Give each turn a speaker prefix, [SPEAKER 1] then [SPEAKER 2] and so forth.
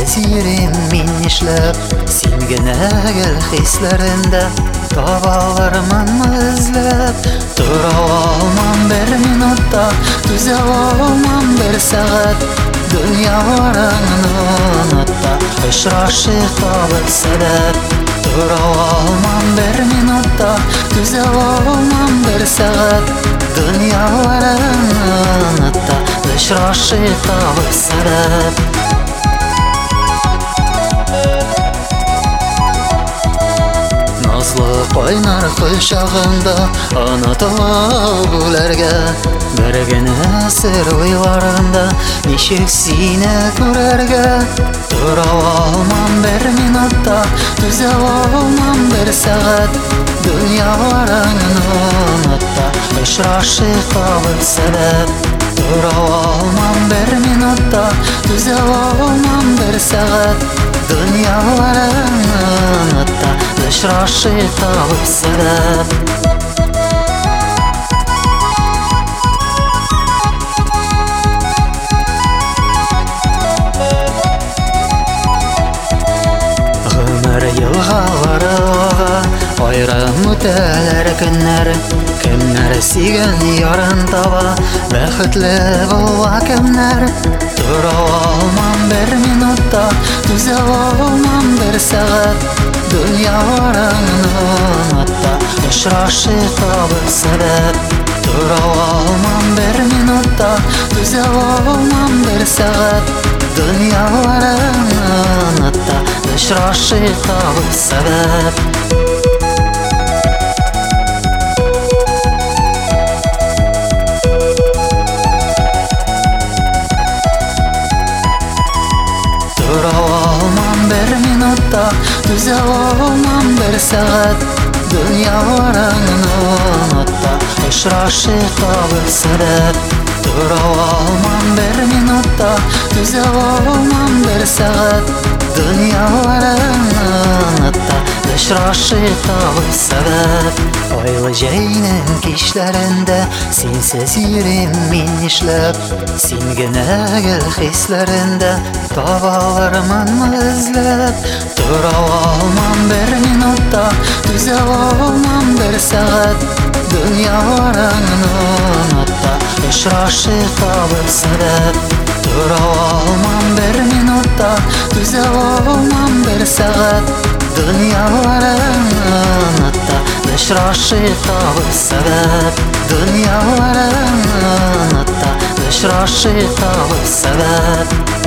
[SPEAKER 1] Sensiz yürüyüm min işlep, sen gene gel hislerinde. Tavalarman izlep, tura olmam bir minutta, düze olmam bir saat. Dünya varını unutta, ışraşık tabi sebep. Tura olmam bir minutta, düze olmam bir saat. Dünya varını unutta, ışraşık tabi sebep. Nazlı qaynar kuşağında anatola gülerge. Bir gene sır uylarında nişik sine kurerge. Tura olmam bir minutta, düze olmam bir saat. Dünya varını unutta, ışraşık tabi sebep. Tura olmam bir minutta, düze olmam bir saat. Dünya varını unutta, ışraşık tabi sebep. Yılğaları oğa, ayrım öteler günler. Kimler sigen yarın taba, bäxitli bulla kimler. Tura olmam bir minutta, düze olmam bir saat. Dünya varını unutta, ışraşık tabi sebep. Tura olmam bir minutta, düze olmam bir saat. Dünya varını unutta, ışraşık tabi sebep. Tura olmam bir minutta, düze olmam bir saat. Dünya varını unutta, ışraşık tabi sebep. Tura olmam bir minutta, düze olmam bir saat. Dünya varını unutta, ışraşık tabi sebep. Aylı jeynin kişlerinde sensiz yürüyüm min işlep. Sen gene gel hislerinde, tavalarman izlep. Tura olmam bir minutta, düze olmam bir saat. Dünya varını unutta, ışraşık tabi sebep. Tura olmam bir minutta, düze olmam bir saat. Dünya varını unutta, ışraşık tabi sebep. Dünya varını unutta, ışraşık tabi sebep.